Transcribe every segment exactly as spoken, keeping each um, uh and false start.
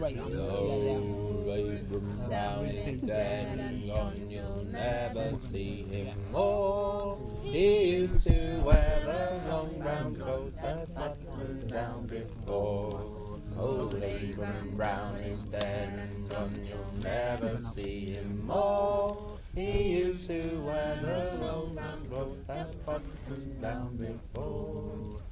Abram Brown is dead and gone, you'll never see him more. He used to wear the long brown coat that buttoned down before. Old Abram Brown is dead and gone, you'll never see him more. He used to wear the long brown coat that buttoned down before.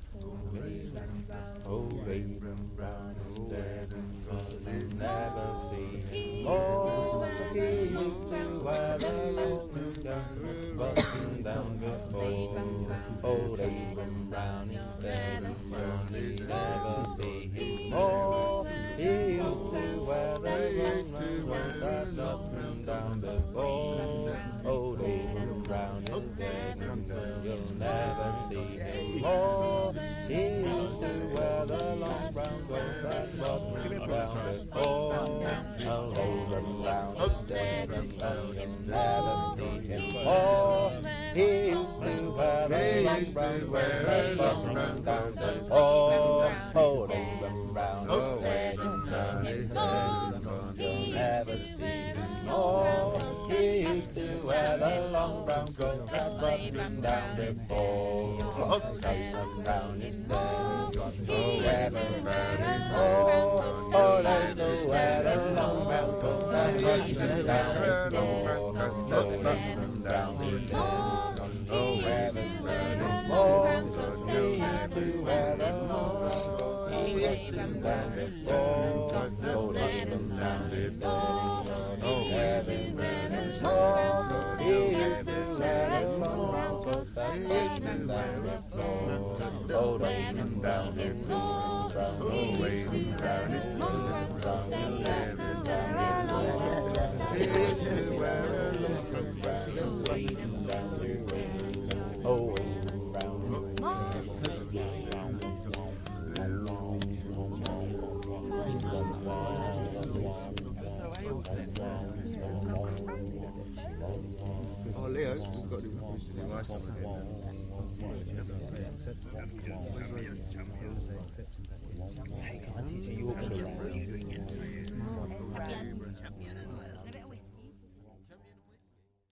Old Abram Brown is dead and gone, you'll never see him more. He used to wear the long brown coat buttoned down before. Old Abram Brown is dead and gone, you'll never see him more. He used to wear the long brown coat that buttoned down before. Old Abram Brown is dead and gone, you'll never see him more. He used to wear the long brown coat that buttoned down before. Old Abram Brown is dead and gone, you'll never see him more. He used to wear the long brown coat that buttoned down before. Old Abram Brown is dead and gone, he's dead and gone, you'll never see him more. He used to wear the long brown coat that buttoned down before. Abram Brown is dead and gone, forever Brown is more. Oh, let's go wear the long brown coat that buttoned down before. Abram Brown is dead and gone, forever Brown is more. He used to wear the long brown coat that buttoned down before. Oh, Abram Brown is dead and gone, forever Brown is more. He used to wear the long brown coat that buttoned down before. Old Abram Brown is brown, brown, old Abram Brown is brown, brown, old Abram Brown is brown. He used to wear a long coat brown, old Abram Brown is brown, old Abram Brown is Oh, Leo, we've got to do nice one again.